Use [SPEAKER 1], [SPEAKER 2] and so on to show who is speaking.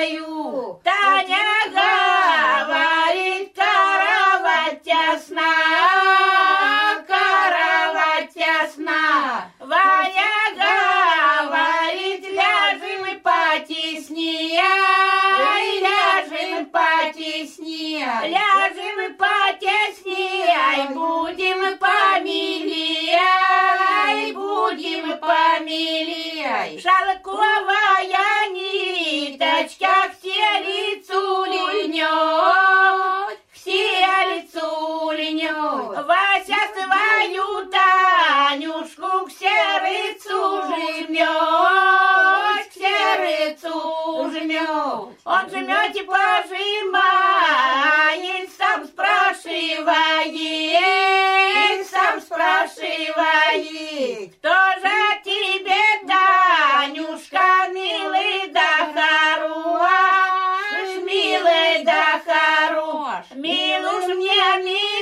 [SPEAKER 1] мою. Таня говорит, кровать тесна, кровать тесна. Ваня говорит, ляжем потеснее, ляжем потеснее, ляжем потеснее, будем помилее, будем помилее. Шелковая ниточка к селицу льнет, к селицу льнет. Вася свою Танюшку к сердцу жмет, к сердцу жмет. Он жмет и пожимает, сам спрашивает, сам спрашивает. Кто же тебе, Танюшка, милый да хорош, милый да хорош, милуш мне, милый.